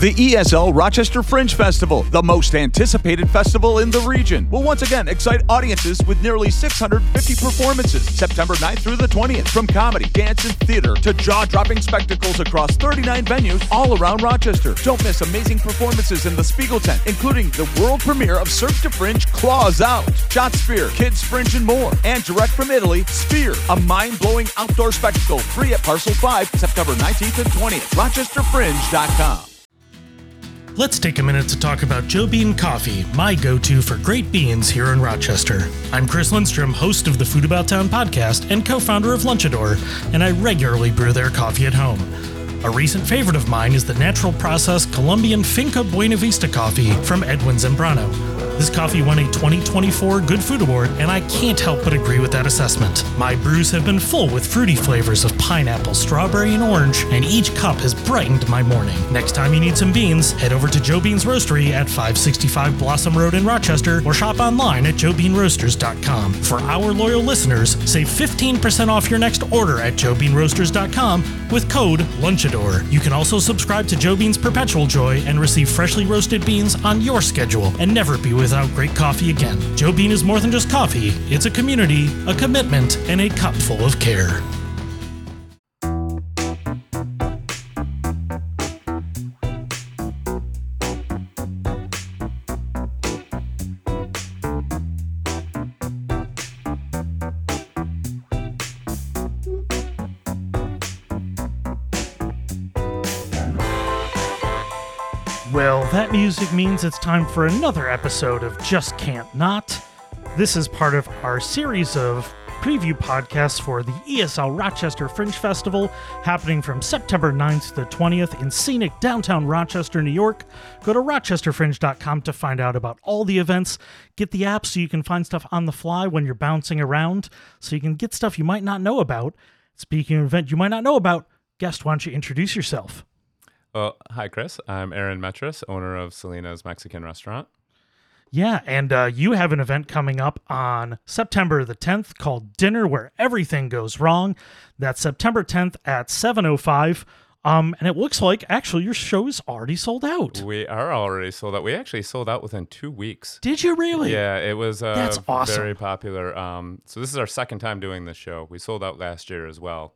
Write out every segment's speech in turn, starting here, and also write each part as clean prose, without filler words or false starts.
The ESL Rochester Fringe Festival, the most anticipated festival in the region, will once again excite audiences with nearly 650 performances, September 9th through the 20th, from comedy, dance, and theater to jaw-dropping spectacles across 39 venues all around Rochester. Don't miss amazing performances in the Spiegel tent, including the world premiere of Surf to Fringe Claws Out, Shot Sphere, Kids Fringe, and more. And direct from Italy, Sphere, a mind-blowing outdoor spectacle, free at Parcel 5, September 19th and 20th, rochesterfringe.com. Let's take a minute to talk about Joe Bean Coffee, my go-to for great beans here in Rochester. I'm Chris Lindstrom, host of the Food About Town podcast and co-founder of Lunchador, and I regularly brew their coffee at home. A recent favorite of mine is the natural process Colombian Finca Buena Vista coffee from Edwin Zambrano. This coffee won a 2024 Good Food Award, and I can't help but agree with that assessment. My brews have been full with fruity flavors of pineapple, strawberry, and orange, and each cup has brightened my morning. Next time you need some beans, head over to Joe Bean's Roastery at 565 Blossom Road in Rochester, or shop online at joebeanroasters.com. For our loyal listeners, save 15% off your next order at joebeanroasters.com with code LUNCHADOR. You can also subscribe to Joe Bean's Perpetual Joy and receive freshly roasted beans on your schedule and never be without great coffee again. Joe Bean is more than just coffee. It's a community, a commitment, and a cup full of care. Well, that music means it's time for another episode of Just Can't Not. This is part of our series of preview podcasts for the ESL Rochester Fringe Festival, happening from September 9th to the 20th in scenic downtown Rochester, New York. Go to rochesterfringe.com to find out about all the events. Get the app so you can find stuff on the fly when you're bouncing around, so you can get stuff you might not know about. Speaking of event you might not know about, guest, why don't you introduce yourself? Well, hi, Chris. I'm Aaron Metris, owner of Selena's Mexican Restaurant. Yeah, and you have an event coming up on September the 10th called Dinner Where Everything Goes Wrong. That's September 10th at 7:05. And it looks like, actually, your show is already sold out. We are already sold out. We actually sold out within 2 weeks. Did you really? Yeah, it was That's awesome. Very popular. So this is our second time doing this show. We sold out last year as well.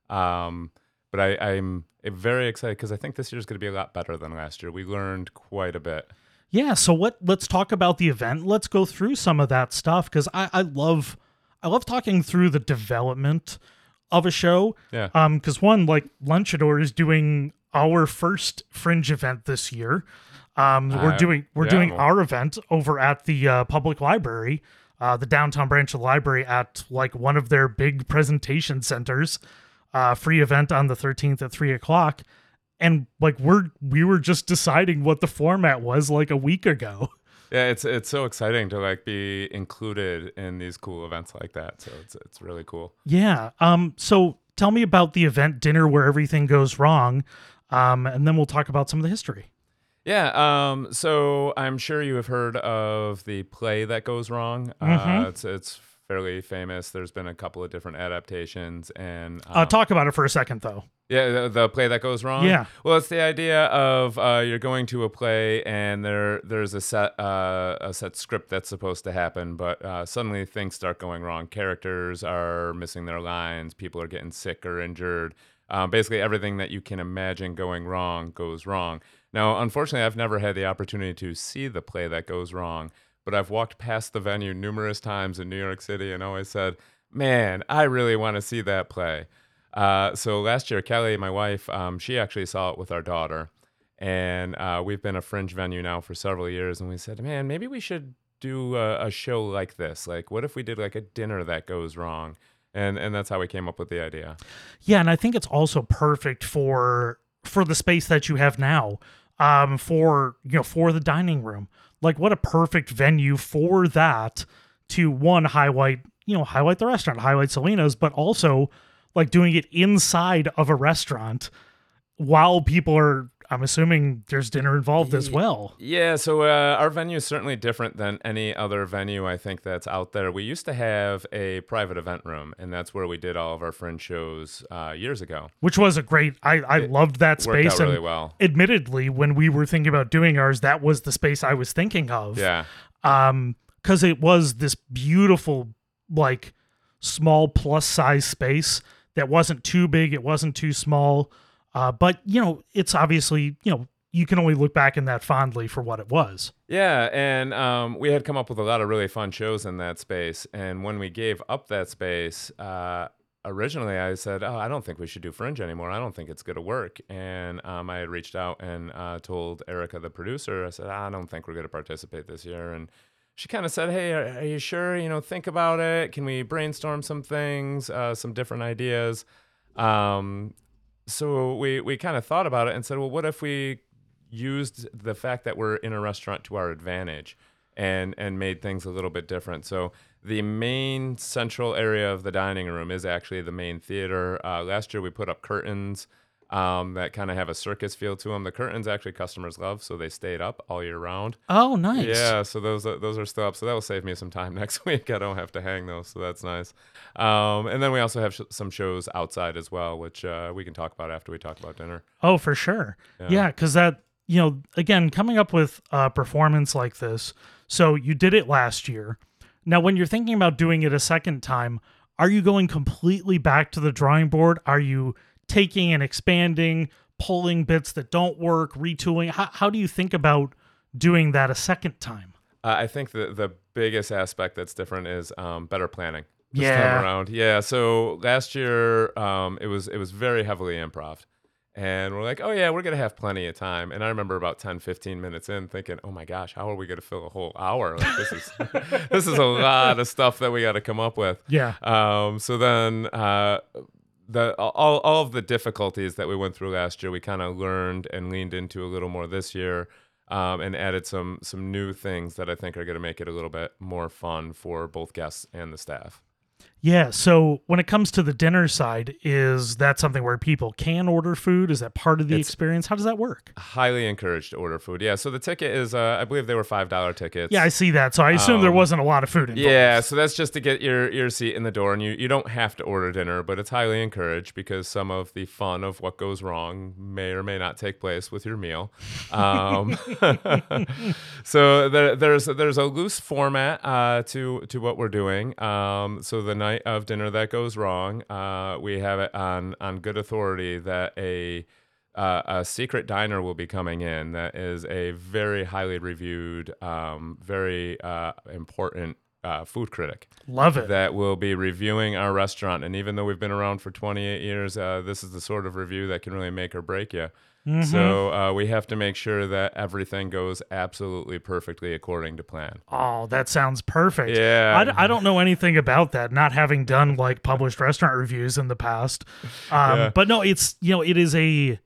But I'm very excited because I think this year is going to be a lot better than last year. We learned quite a bit. Yeah, so let's talk about the event. Let's go through some of that stuff because I love talking through the development of a show. Yeah. Because one, like Lunchador is doing our first Fringe event this year. We're doing our event over at the public library, the downtown branch of the library at like one of their big presentation centers. Free event on the 13th at 3:00. And like we were just deciding what the format was like a week ago. Yeah, it's so exciting to like be included in these cool events like that. So it's really cool. Yeah. So tell me about the event Dinner Where Everything Goes Wrong. And then we'll talk about some of the history. Yeah. So I'm sure you have heard of the play That Goes Wrong. It's fairly famous. There's been a couple of different adaptations, and talk about it for a second, though. Yeah, the play That Goes Wrong. Yeah. Well, it's the idea of you're going to a play, and there's a set script that's supposed to happen, but suddenly things start going wrong. Characters are missing their lines. People are getting sick or injured. Basically, everything that you can imagine going wrong goes wrong. Now, unfortunately, I've never had the opportunity to see the play That Goes Wrong. But I've walked past the venue numerous times in New York City and always said, man, I really want to see that play. So last year, Kelly, my wife, she actually saw it with our daughter. And we've been a Fringe venue now for several years. And we said, man, maybe we should do a show like this. Like, what if we did like a Dinner That Goes Wrong? And that's how we came up with the idea. Yeah, and I think it's also perfect for the space that you have now, for the dining room. Like, what a perfect venue for that to, one, highlight the restaurant, highlight Selena's, but also like doing it inside of a restaurant while people are I'm assuming there's dinner involved as well. Yeah, so our venue is certainly different than any other venue I think that's out there. We used to have a private event room, and that's where we did all of our Fringe shows years ago. Which was a great, I loved that space. Worked out really well. Admittedly, when we were thinking about doing ours, that was the space I was thinking of. Yeah. Because it was this beautiful, like, small plus size space that wasn't too big, it wasn't too small. But, it's obviously, you can only look back in that fondly for what it was. Yeah, and we had come up with a lot of really fun shows in that space. And when we gave up that space, originally I said, I don't think we should do Fringe anymore. I don't think it's going to work. And I had reached out and told Erica, the producer, I said, I don't think we're going to participate this year. And she kind of said, hey, are you sure? Think about it. Can we brainstorm some things, some different ideas? So we kind of thought about it and said, well, what if we used the fact that we're in a restaurant to our advantage and made things a little bit different? So the main central area of the dining room is actually the main theater. Last year we put up curtains that kind of have a circus feel to them. The curtains actually customers love, so they stayed up all year round. Oh, nice. Yeah, so those are still up. So that will save me some time next week. I don't have to hang those, so that's nice. And then we also have some shows outside as well, which we can talk about after we talk about dinner. Oh, for sure. Yeah, because that, again, coming up with a performance like this, so you did it last year. Now, when you're thinking about doing it a second time, are you going completely back to the drawing board? Are you taking and expanding, pulling bits that don't work, retooling? How do you think about doing that a second time? I think the biggest aspect that's different is better planning this time around. Yeah, so last year it was very heavily improv. And we're like, oh, yeah, we're going to have plenty of time. And I remember about 10, 15 minutes in thinking, oh, my gosh, how are we going to fill a whole hour? Like, this is a lot of stuff that we got to come up with. Yeah. So then all of the difficulties that we went through last year, we kind of learned and leaned into a little more this year, and added some new things that I think are going to make it a little bit more fun for both guests and the staff. Yeah, so when it comes to the dinner side, is that something where people can order food? Is that part of the experience? How does that work? Highly encouraged to order food. Yeah, so the ticket is, I believe they were $5 tickets. Yeah, I see that. So I assume there wasn't a lot of food involved. Yeah, so that's just to get your seat in the door, and you don't have to order dinner, but it's highly encouraged because some of the fun of what goes wrong may or may not take place with your meal. So there's a loose format to what we're doing. So the night of dinner that goes wrong, we have it on good authority that a secret diner will be coming in that is a very highly reviewed, very important food critic. Love it. That will be reviewing our restaurant. And even though we've been around for 28 years, this is the sort of review that can really make or break you. Mm-hmm. So we have to make sure that everything goes absolutely perfectly according to plan. Oh, that sounds perfect. Yeah. I don't know anything about that, not having done like published restaurant reviews in the past. But no, it's, it is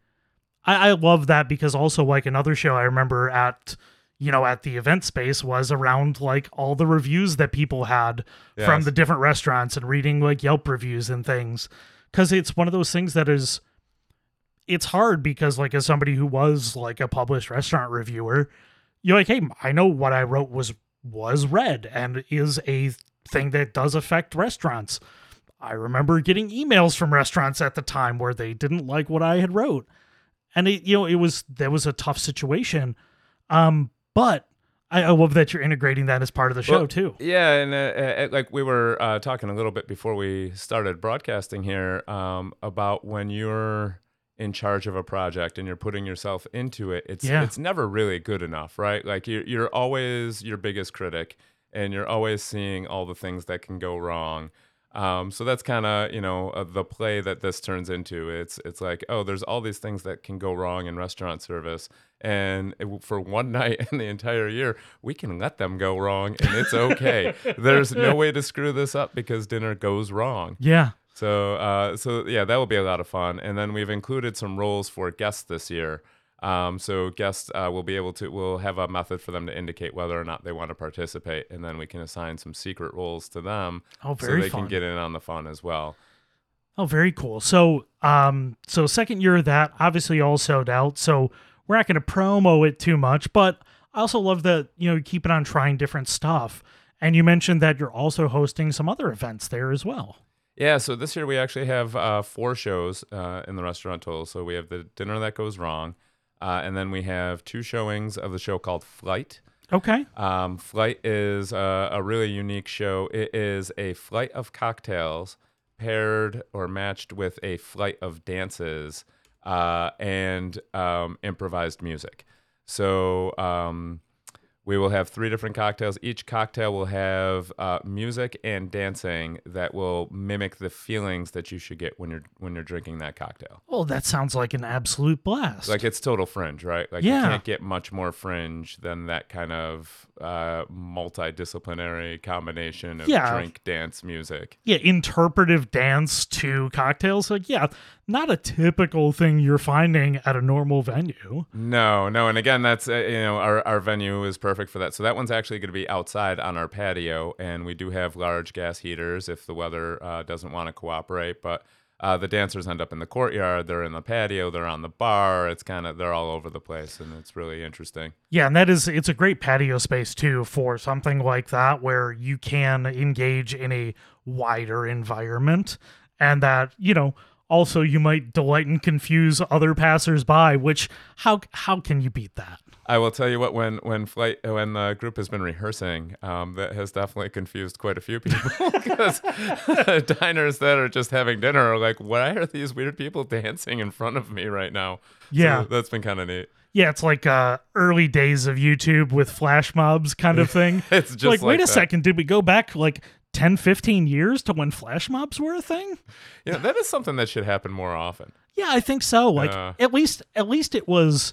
I love that because also like another show I remember at the event space was around like all the reviews that people had from the different restaurants and reading like Yelp reviews and things. Cause it's one of those things that is, it's hard because like as somebody who was like a published restaurant reviewer, you're like, hey, I know what I wrote was read and is a thing that does affect restaurants. I remember getting emails from restaurants at the time where they didn't like what I had wrote. And there was a tough situation. But I love that you're integrating that as part of the show too. Yeah, and like we were talking a little bit before we started broadcasting here about when you're in charge of a project and you're putting yourself into it, it's never really good enough, right? Like you're always your biggest critic, and you're always seeing all the things that can go wrong. So that's kind of the play that this turns into. It's like, oh, there's all these things that can go wrong in restaurant service, and for one night in the entire year, we can let them go wrong, and it's okay. There's no way to screw this up because dinner goes wrong. Yeah. So yeah, that will be a lot of fun. And then we've included some roles for guests this year. So guests we'll have a method for them to indicate whether or not they want to participate, and then we can assign some secret roles to them so they can get in on the fun as well. Oh, very cool. So second year of that, obviously all sold out. So we're not going to promo it too much, but I also love that, you keep it on trying different stuff. And you mentioned that you're also hosting some other events there as well. Yeah, so this year we actually have 4 shows in the restaurant total. So we have the Dinner That Goes Wrong, and then we have 2 showings of the show called Flight. Okay. Flight is a really unique show. It is a flight of cocktails paired or matched with a flight of dances and improvised music. So we will have 3 different cocktails. Each cocktail will have music and dancing that will mimic the feelings that you should get when you're drinking that cocktail. Oh, that sounds like an absolute blast. Like it's total fringe, right? Like Yeah. you can't get much more fringe than that kind of multidisciplinary combination of drink, dance, music. Yeah, interpretive dance to cocktails. Like, yeah, not a typical thing you're finding at a normal venue. No. And again, that's, our venue is perfect for that. So that one's actually going to be outside on our patio, and we do have large gas heaters if the weather doesn't want to cooperate. But the dancers end up in the courtyard. They're in the patio. They're on the bar. It's they're all over the place, and it's really interesting. Yeah, and it's a great patio space too for something like that where you can engage in a wider environment, and that, also you might delight and confuse other passersby, which how can you beat that? I will tell you what, when the group has been rehearsing, that has definitely confused quite a few people because diners that are just having dinner are like, why are these weird people dancing in front of me right now? Yeah. So that's been kind of neat. Yeah, it's like early days of YouTube with flash mobs kind of thing. It's just like, wait a that. second, did we go back like 10, 15 years to when flash mobs were a thing? That is something that should happen more often. Yeah, I think so. Like at least it was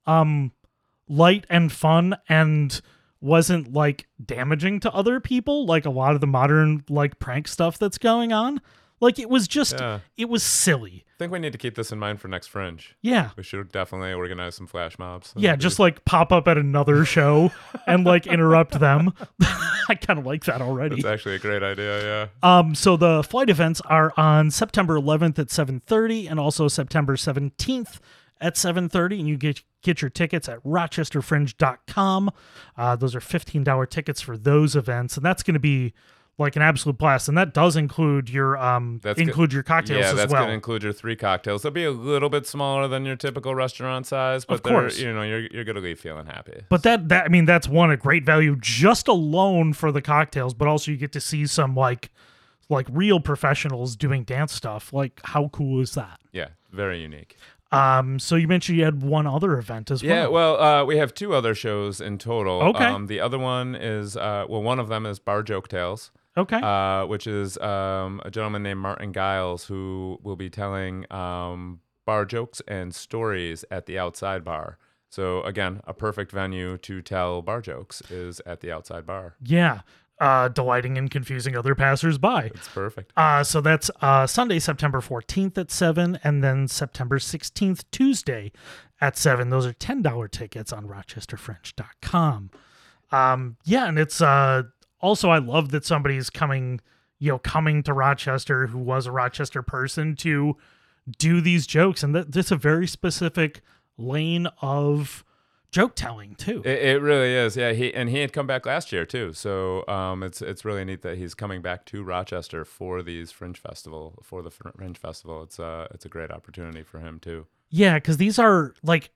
light and fun and wasn't like damaging to other people like a lot of the modern like prank stuff that's going on. Like it was just it was silly. I think we need to keep this in mind for next Fringe. Yeah. We should definitely organize some flash mobs. Yeah, just like pop up at another show and like interrupt them. I kind of like that already. It's actually a great idea, yeah. So the flight events are on September 11th at 7:30 and also September 17th at 7:30, and you get your tickets at rochesterfringe.com. Those are $15 tickets for those events, and that's going to be like an absolute blast, and that does include your your cocktails as well. Yeah, that's going to include your 3 cocktails. They'll be a little bit smaller than your typical restaurant size, but of course, you're going to leave feeling happy. But that's a great value just alone for the cocktails, but also you get to see some like real professionals doing dance stuff. Like, how cool is that? Yeah, very unique. So you mentioned you had one other event as well. Yeah, well, we have 2 other shows in total. Okay. The other one is, one of them is Bar Joke Tales. Okay. Which is a gentleman named Martin Giles who will be telling bar jokes and stories at the outside bar. So again, a perfect venue to tell bar jokes is at the outside bar. Yeah. Delighting and confusing other passersby. It's perfect. So that's Sunday, September 14th at 7, and then September 16th, Tuesday at 7. Those are $10 tickets on rochesterfringe.com. Yeah, and it's also, I love that somebody's coming to Rochester who was a Rochester person to do these jokes, and that's a very specific lane of joke telling too. It really is. Yeah, he had come back last year too. So it's really neat that he's coming back to Rochester for the Fringe Festival. It's a great opportunity for him too. Yeah, because these are like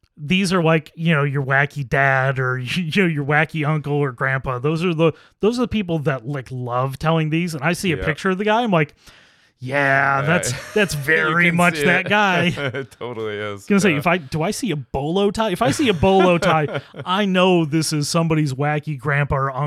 your wacky dad or your wacky uncle or grandpa. Those are the people that like love telling these. And I see a picture of the guy, I'm like, yeah, that's very much that guy. It totally is. I was gonna say, do I see a bolo tie? If I see a bolo tie, I know this is somebody's wacky grandpa or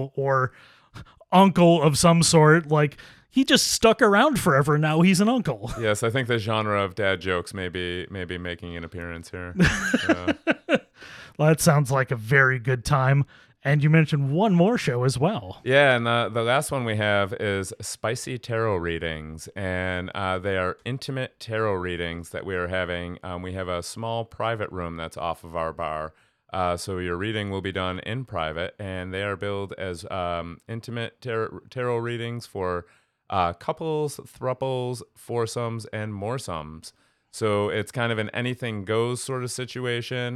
uncle of some sort. Like, he just stuck around forever. Now he's an uncle. Yes, I think the genre of dad jokes may be making an appearance here. Well, that sounds like a very good time. And you mentioned one more show as well. Yeah, and the last one we have is Spicy Tarot Readings, and they are intimate tarot readings that we are having. We have a small private room that's off of our bar, so your reading will be done in private, and they are billed as intimate tarot readings for couples, thruples, foursomes, and moresums. So it's kind of an anything goes sort of situation.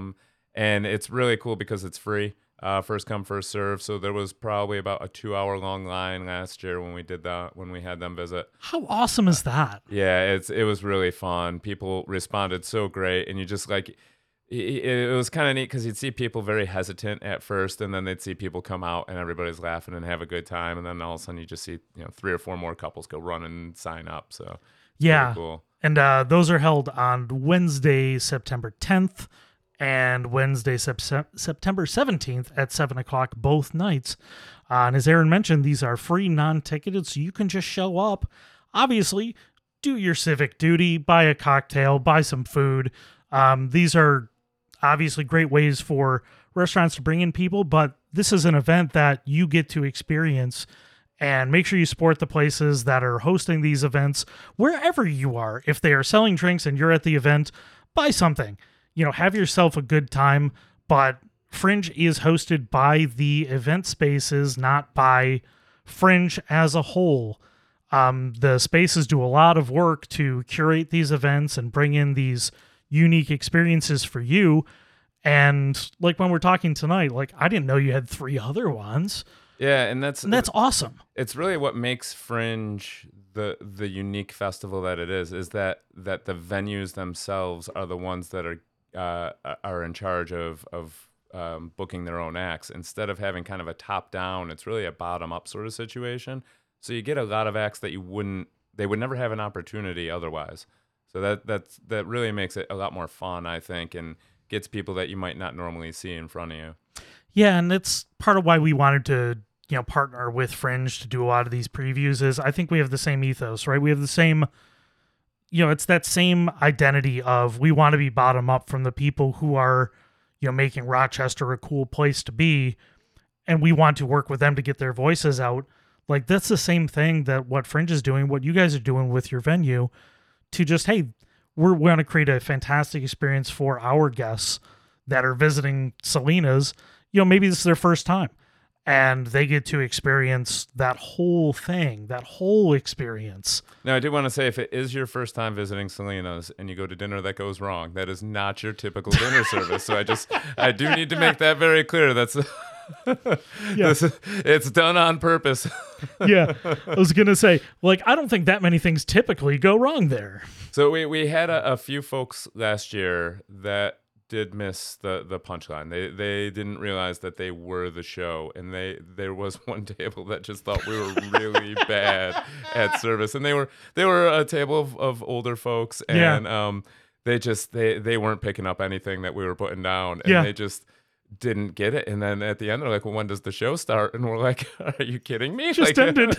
And it's really cool because it's free. First come, first serve. So there was probably about a 2-hour long line last year when we did that, when we had them visit. How awesome is that? Yeah, it was really fun. People responded so great, and you just like it was kind of neat because you'd see people very hesitant at first, and then they'd see people come out and everybody's laughing and have a good time, and then all of a sudden you just see 3 or 4 more couples go run and sign up. So yeah, really cool. And those are held on Wednesday, September 10th. And Wednesday, September 17th at 7 o'clock, both nights. And as Aaron mentioned, these are free, non-ticketed, so you can just show up. Obviously, do your civic duty, buy a cocktail, buy some food. These are obviously great ways for restaurants to bring in people, but this is an event that you get to experience. And make sure you support the places that are hosting these events, wherever you are. If they are selling drinks and you're at the event, buy something. Have yourself a good time, but Fringe is hosted by the event spaces, not by Fringe as a whole. The spaces do a lot of work to curate these events and bring in these unique experiences for you. And like when we're talking tonight, like I didn't know you had 3 other ones. Yeah, and that's awesome. It's really what makes Fringe the unique festival that it is that the venues themselves are the ones that are in charge of booking their own acts. Instead of having kind of a top down, it's really a bottom up sort of situation. So you get a lot of acts that they would never have an opportunity otherwise. So that really makes it a lot more fun, I think, and gets people that you might not normally see in front of you. Yeah, and it's part of why we wanted to partner with Fringe to do a lot of these previews. Is I think we have the same ethos, right? We have the same. It's that same identity of we want to be bottom up from the people who are, making Rochester a cool place to be, and we want to work with them to get their voices out. Like, that's the same thing that what Fringe is doing, what you guys are doing with your venue, to just, hey, we want to create a fantastic experience for our guests that are visiting Salinas. Maybe this is their first time, and they get to experience that whole thing, that whole experience. Now, I do want to say, if it is your first time visiting Salinas and you go to dinner that goes wrong, that is not your typical dinner service. So I do need to make that very clear. That's it's done on purpose. Yeah, I was going to say, I don't think that many things typically go wrong there. So we had a few folks last year that did miss the punchline. They didn't realize that they were the show, and there was one table that just thought we were really bad at service, and they were a table of older folks, and they weren't picking up anything that we were putting down, and they just didn't get it. And then at the end they're like, well, when does the show start? And we're like, are you kidding me? Just ended.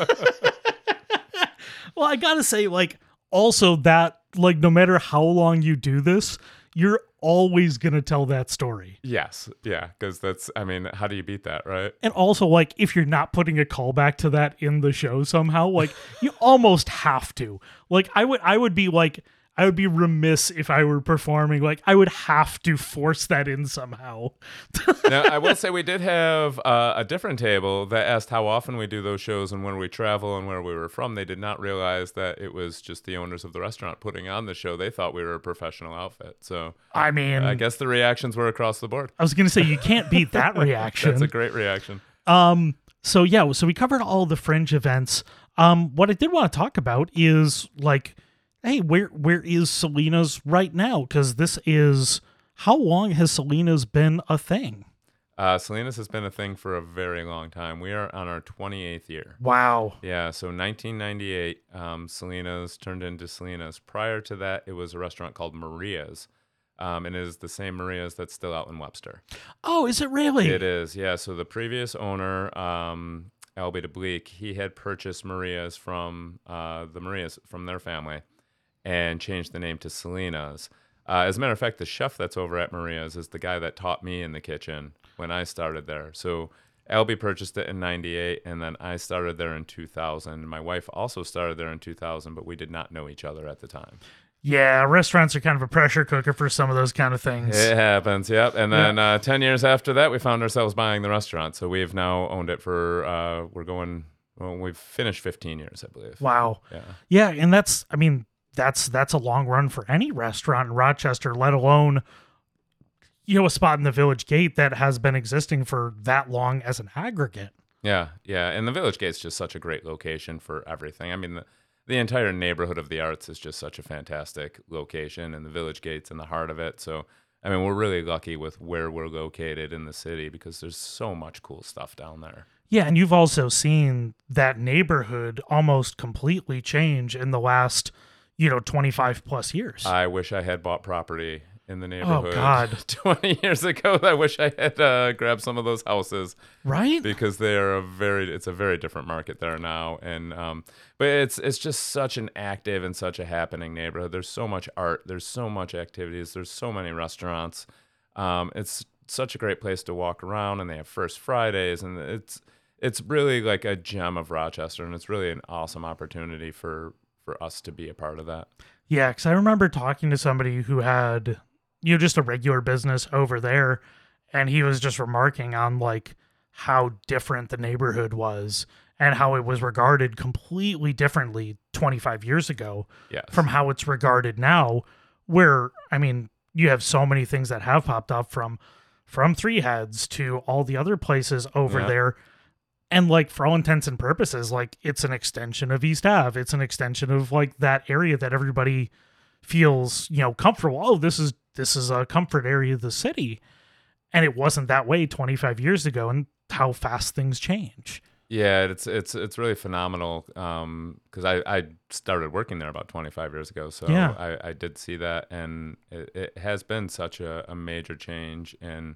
Well, I gotta say, also that, no matter how long you do this, you're always going to tell that story. Yes. Yeah. Because how do you beat that, right? And also, if you're not putting a callback to that in the show somehow, you almost have to. I would be remiss if I were performing. I would have to force that in somehow. Now, I will say we did have a different table that asked how often we do those shows and when we travel and where we were from. They did not realize that it was just the owners of the restaurant putting on the show. They thought we were a professional outfit. So, I guess the reactions were across the board. I was going to say, you can't beat that reaction. That's a great reaction. So we covered all the Fringe events. What I did want to talk about is, hey, where is Salinas right now? Because how long has Salinas been a thing? Salinas has been a thing for a very long time. We are on our 28th year. Wow. Yeah, so 1998, Salinas turned into Salinas. Prior to that, it was a restaurant called Maria's, and it is the same Maria's that's still out in Webster. Oh, is it really? It is, yeah. So the previous owner, Albie DeBleek, he had purchased Maria's from the Maria's from their family, and changed the name to Salinas. As a matter of fact, the chef that's over at Maria's is the guy that taught me in the kitchen when I started there. So Albie purchased it in 98, and then I started there in 2000. My wife also started there in 2000, but we did not know each other at the time. Yeah, restaurants are kind of a pressure cooker for some of those kind of things. It happens, yep. And then 10 years after that, we found ourselves buying the restaurant. So we've now owned it for, we've finished 15 years, I believe. Wow. Yeah. Yeah, and that's a long run for any restaurant in Rochester, let alone, a spot in the Village Gate that has been existing for that long as an aggregate. Yeah, and the Village Gate's just such a great location for everything. I mean, the entire neighborhood of the arts is just such a fantastic location, and the Village Gate's in the heart of it. So, I mean, we're really lucky with where we're located in the city because there's so much cool stuff down there. Yeah, and you've also seen that neighborhood almost completely change in the last, 25 plus years. I wish I had bought property in the neighborhood 20 years ago. I wish I had grabbed some of those houses. Right? Because it's a very different market there now. And but it's just such an active and such a happening neighborhood. There's so much art, there's so much activities, there's so many restaurants. It's such a great place to walk around, and they have First Fridays, and it's really like a gem of Rochester, and it's really an awesome opportunity for us to be a part of that. Yeah, because I remember talking to somebody who had, just a regular business over there, and he was just remarking on like how different the neighborhood was and how it was regarded completely differently 25 years ago from how it's regarded now, where, I mean, you have so many things that have popped up from Three Heads to all the other places over there. And like, for all intents and purposes, like, it's an extension of East Ave. It's an extension of like that area that everybody feels, comfortable. Oh, this is a comfort area of the city. And it wasn't that way 25 years ago, and how fast things change. Yeah, it's really phenomenal. Because I started working there about 25 years ago. So I did see that, and it has been such a major change. And,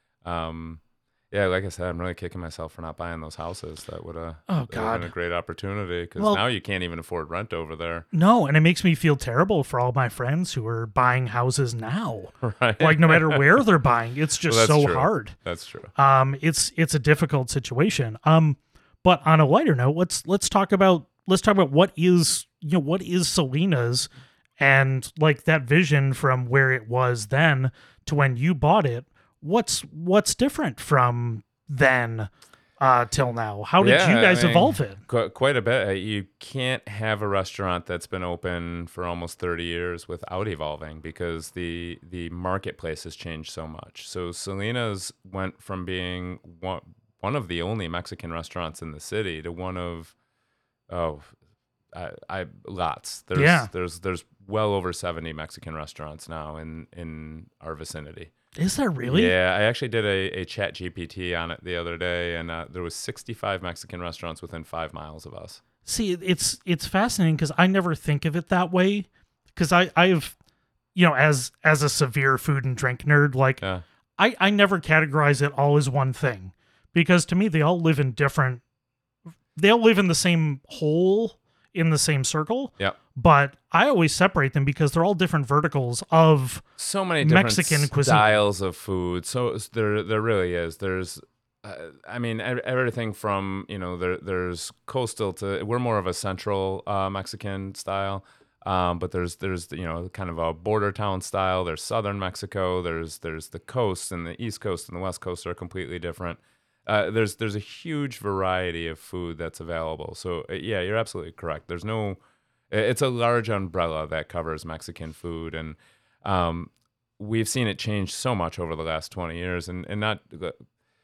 yeah, like I said, I'm really kicking myself for not buying those houses. That would have been a great opportunity, because now you can't even afford rent over there. No, and it makes me feel terrible for all my friends who are buying houses now. Right. Like, no matter where they're buying, it's just hard. That's true. It's a difficult situation. But on a lighter note, let's talk about what is Selena's, and like that vision from where it was then to when you bought it. What's different from then till now? How did you guys evolve it? Quite a bit. You can't have a restaurant that's been open for almost 30 years without evolving, because the marketplace has changed so much. So Selena's went from being one of the only Mexican restaurants in the city to one of lots. There's well over 70 Mexican restaurants now in our vicinity. Is there really? Yeah, I actually did a chat GPT on it the other day, and there was 65 Mexican restaurants within 5 miles of us. See, it's fascinating, because I never think of it that way, because I've, as a severe food and drink nerd, like I never categorize it all as one thing, because to me they all live in the same hole in the same circle. Yeah. But I always separate them because they're all different verticals of so many different Mexican cuisine. Styles of food. So there really is. There's, I mean, everything from, there's coastal to, we're more of a central Mexican style. But there's kind of a border town style. There's southern Mexico. There's the coast, and the East Coast and the West Coast are completely different. There's a huge variety of food that's available. So yeah, you're absolutely correct. It's a large umbrella that covers Mexican food, and we've seen it change so much over the last 20 years, and not the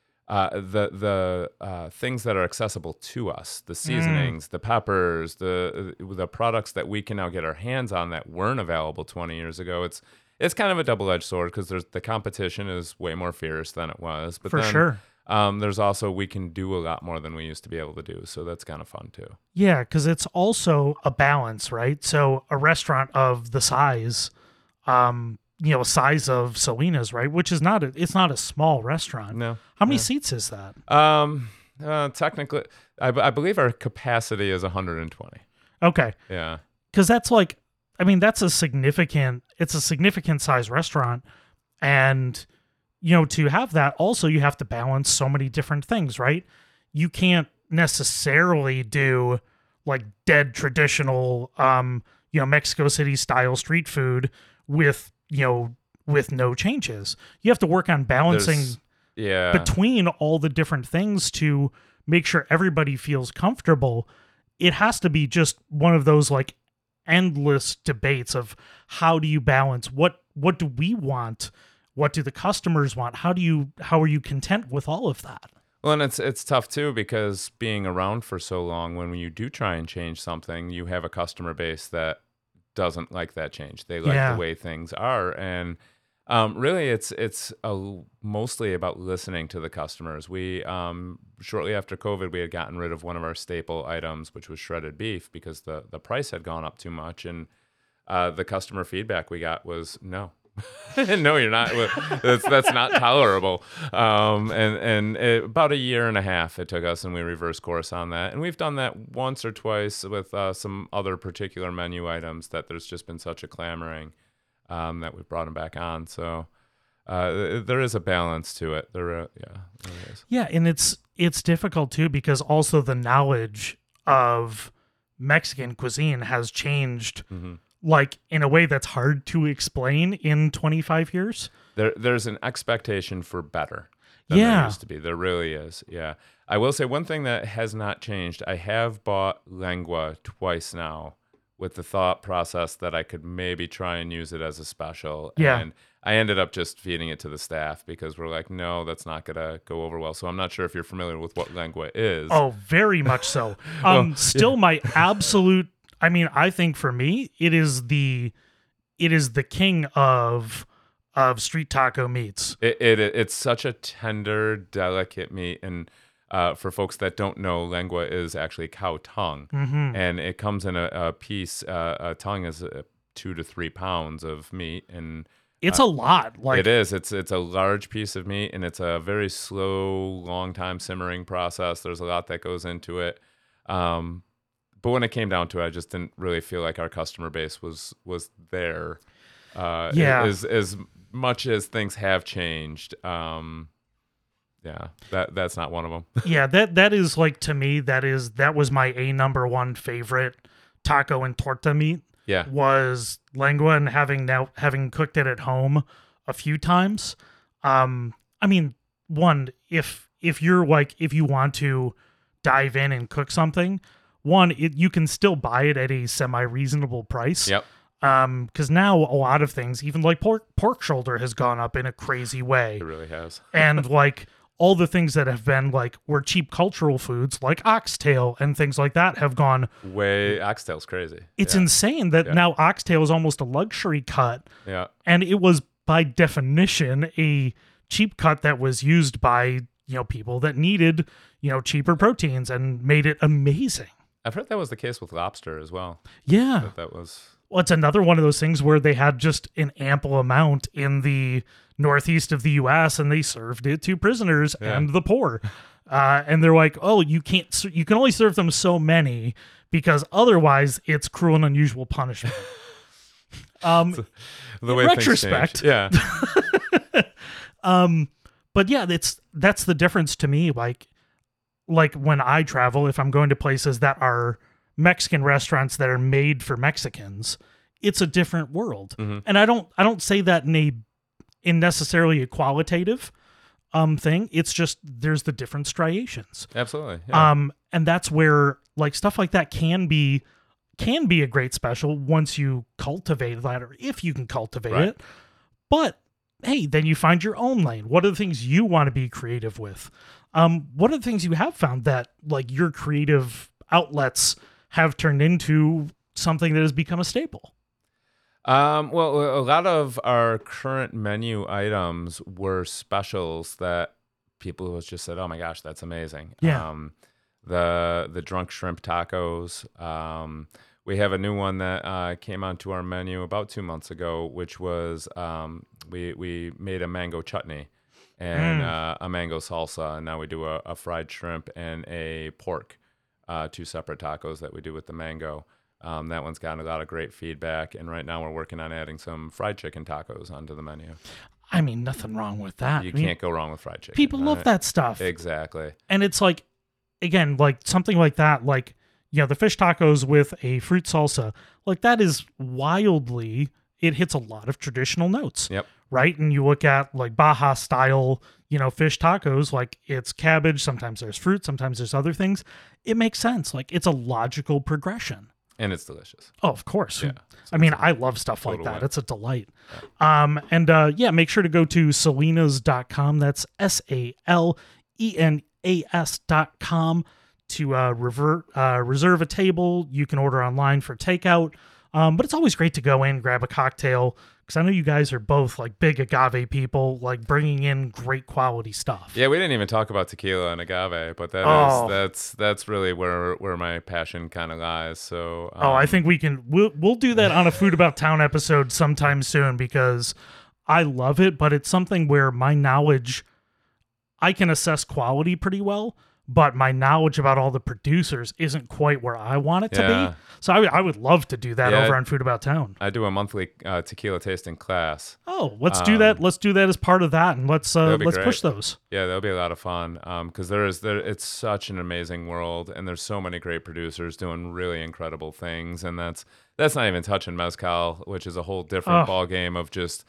things that are accessible to us, the seasonings, the peppers, the products that we can now get our hands on that weren't available 20 years ago. It's kind of a double-edged sword, because the competition is way more fierce than it was. But sure. There's also, we can do a lot more than we used to be able to do. So that's kind of fun too. Yeah, because it's also a balance, right? So a restaurant of the size, size of Selena's, right? Which is it's not a small restaurant. No. How many seats is that? Technically, I believe our capacity is 120. Okay. Yeah. Because that's that's a significant size restaurant. And to have that, also you have to balance so many different things, right? You can't necessarily do like dead traditional, Mexico City style street food with no changes. You have to work on balancing between all the different things to make sure everybody feels comfortable. It has to be just one of those like endless debates of how do you balance what do we want, what do the customers want, how are you content with all of that? Well, and it's tough too, because being around for so long, when you do try and change something, you have a customer base that doesn't like that change. They like the way things are, and really, it's mostly about listening to the customers. We shortly after COVID, we had gotten rid of one of our staple items, which was shredded beef, because the price had gone up too much, and the customer feedback we got was no. No, you're not. That's not tolerable. About a year and a half it took us, and we reversed course on that. And we've done that once or twice with some other particular menu items that there's just been such a clamoring that we've brought them back on. So there is a balance to it. There is. Yeah, and it's difficult too, because also the knowledge of Mexican cuisine has changed. Mm-hmm. Like in a way that's hard to explain in 25 years. There's an expectation for better than there used to be. There really is. Yeah. I will say one thing that has not changed. I have bought lengua twice now with the thought process that I could maybe try and use it as a special. Yeah. And I ended up just feeding it to the staff, because we're like, no, that's not going to go over well. So I'm not sure if you're familiar with what lengua is. Oh, very much so. My absolute, I mean, I think for me, it is the king of street taco meats. It's such a tender, delicate meat, and for folks that don't know, lengua is actually cow tongue, and it comes in a piece. A tongue is 2 to 3 pounds of meat, and it's a lot. Like it is. It's a large piece of meat, and it's a very slow, long time simmering process. There's a lot that goes into it. But when it came down to it, I just didn't really feel like our customer base was there. As much as things have changed, that's not one of them. Yeah, that is like, to me, that was my number one favorite taco and torta meat. Yeah, was lengua, and having cooked it at home a few times. I mean, if you want to dive in and cook something. You can still buy it at a semi-reasonable price. Yep. Because now a lot of things, even like pork shoulder, has gone up in a crazy way. It really has. And like all the things that have been were cheap cultural foods, like oxtail and things like that, have gone way. Oxtail's crazy. It's insane that now oxtail is almost a luxury cut. Yeah. And it was by definition a cheap cut that was used by people that needed cheaper proteins, and made it amazing. I've heard that was the case with lobster as well. Yeah. That was... Well, it's another one of those things where they had just an ample amount in the northeast of the U.S. and they served it to prisoners and the poor. And they're like, oh, you can only serve them so many, because otherwise it's cruel and unusual punishment. The way in retrospect. Yeah. But yeah, that's the difference to me. Like when I travel, if I'm going to places that are Mexican restaurants that are made for Mexicans, it's a different world. Mm-hmm. And I don't say that in necessarily a qualitative thing. It's just there's the different striations. Absolutely. Yeah. And that's where like stuff like that can be a great special once you cultivate that, or if you can cultivate it. But hey, then you find your own lane. What are the things you want to be creative with? What are the things you have found that like your creative outlets have turned into something that has become a staple? Well, a lot of our current menu items were specials that people just said, "Oh my gosh, that's amazing." Yeah. The drunk shrimp tacos. We have a new one that came onto our menu about 2 months ago, which was we made a mango chutney and a mango salsa, and now we do a fried shrimp and a pork, 2 separate tacos that we do with the mango. That one's gotten a lot of great feedback, and right now we're working on adding some fried chicken tacos onto the menu. I mean, nothing wrong with that. You can't go wrong with fried chicken. People love that stuff. Exactly. And it's like, again, like something like that, like, the fish tacos with a fruit salsa, like that is wildly, it hits a lot of traditional notes. Yep. Right? And you look at like Baja style, fish tacos, like it's cabbage, sometimes there's fruit, sometimes there's other things. It makes sense. Like it's a logical progression. And it's delicious. Oh, of course. Yeah. I mean, I love stuff like Total that. win. It's a delight. Make sure to go to salinas.com. That's SALENAS.com to reserve a table. You can order online for takeout. But it's always great to go in, grab a cocktail, because I know you guys are both like big agave people, like bringing in great quality stuff. Yeah, we didn't even talk about tequila and agave, but that's really where my passion kind of lies. So I think we'll do that on a Food About Town episode sometime soon, because I love it, but it's something where my knowledge, I can assess quality pretty well, but my knowledge about all the producers isn't quite where I want it to be. So I would love to do that over on Food About Town. I do a monthly tequila tasting class. Oh, let's do that. Let's do that as part of that, and let's great. push those. Yeah, that'll be a lot of fun because it's such an amazing world, and there's so many great producers doing really incredible things, and that's not even touching mezcal, which is a whole different ball game of just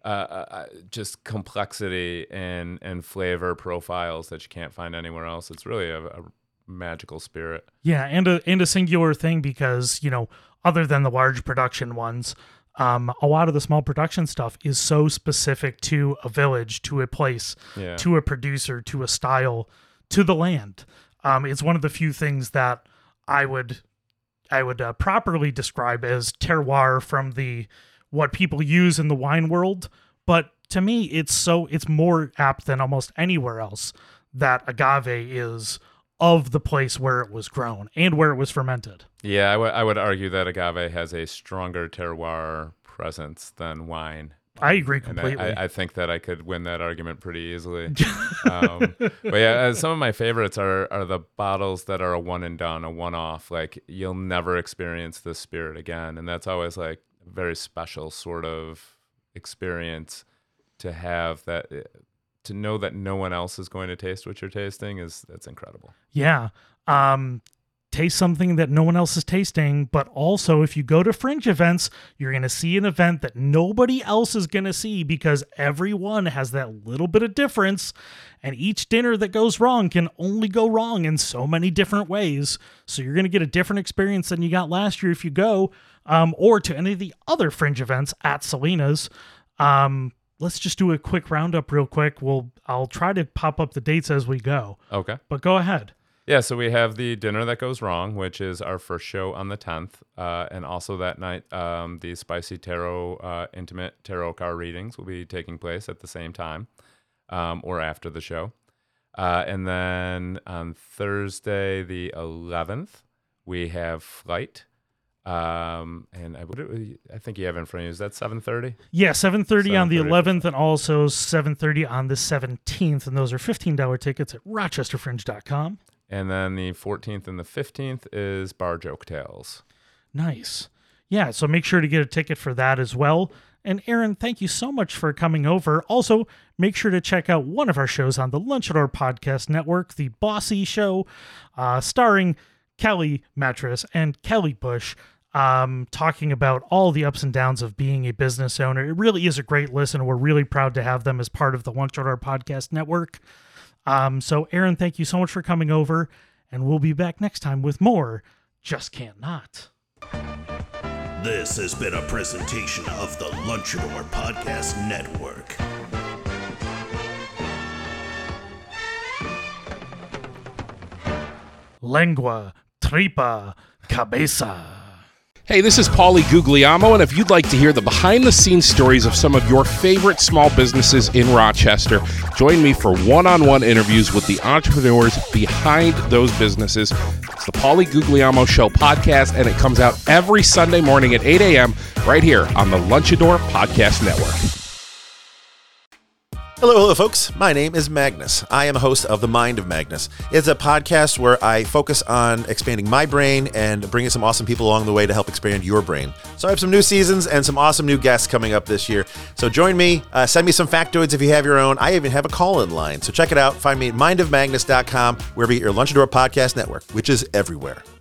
complexity and flavor profiles that you can't find anywhere else. It's really a magical spirit. Yeah, and a singular thing, because, other than the large production ones, a lot of the small production stuff is so specific to a village, to a place, to a producer, to a style, to the land. It's one of the few things that I would properly describe as terroir from what people use in the wine world. But to me, it's more apt than almost anywhere else that agave is of the place where it was grown and where it was fermented. Yeah, I would argue that agave has a stronger terroir presence than wine. I agree completely. And I think that I could win that argument pretty easily. But yeah, some of my favorites are the bottles that are a one and done, a one-off. Like, you'll never experience this spirit again. And that's always like a very special sort of experience to have that. To know that no one else is going to taste what you're tasting that's incredible. Yeah. Taste something that no one else is tasting, but also if you go to fringe events, you're going to see an event that nobody else is going to see, because everyone has that little bit of difference, and each dinner that goes wrong can only go wrong in so many different ways. So you're going to get a different experience than you got last year if you go, or to any of the other fringe events at Salinas. Let's just do a quick roundup real quick. I'll try to pop up the dates as we go. Okay. But go ahead. Yeah, so we have the Dinner That Goes Wrong, which is our first show on the 10th. And also that night, the Spicy Tarot Intimate Tarot Card Readings will be taking place at the same time or after the show. And then on Thursday, the 11th, we have Flight. And I think you have in front of you, is that 7:30? Yeah, 7:30 on the 11th, and also 7:30 on the 17th, and those are $15 tickets at rochesterfringe.com. And then the 14th and the 15th is Bar Joke Tales. Nice. Yeah, so make sure to get a ticket for that as well. And Aaron, thank you so much for coming over. Also, make sure to check out one of our shows on the Lunchador Podcast Network, The Bossy Show, starring Kelly Mattress and Kelly Bush, talking about all the ups and downs of being a business owner. It really is a great listen. We're really proud to have them as part of the Lunchador Podcast Network. So Aaron, thank you so much for coming over, and we'll be back next time with more Just Can't Not. This has been a presentation of the Lunchador Podcast Network. Lengua, tripa, cabeza. Hey, this is Paulie Guglielmo, and if you'd like to hear the behind-the-scenes stories of some of your favorite small businesses in Rochester, join me for one-on-one interviews with the entrepreneurs behind those businesses. It's the Paulie Guglielmo Show podcast, and it comes out every Sunday morning at 8 a.m. right here on the Lunchador Podcast Network. Hello, folks. My name is Magnus. I am a host of The Mind of Magnus. It's a podcast where I focus on expanding my brain and bringing some awesome people along the way to help expand your brain. So I have some new seasons and some awesome new guests coming up this year. So join me. Send me some factoids if you have your own. I even have a call-in line. So check it out. Find me at mindofmagnus.com, wherever you get your Lunchador Podcast Network, which is everywhere.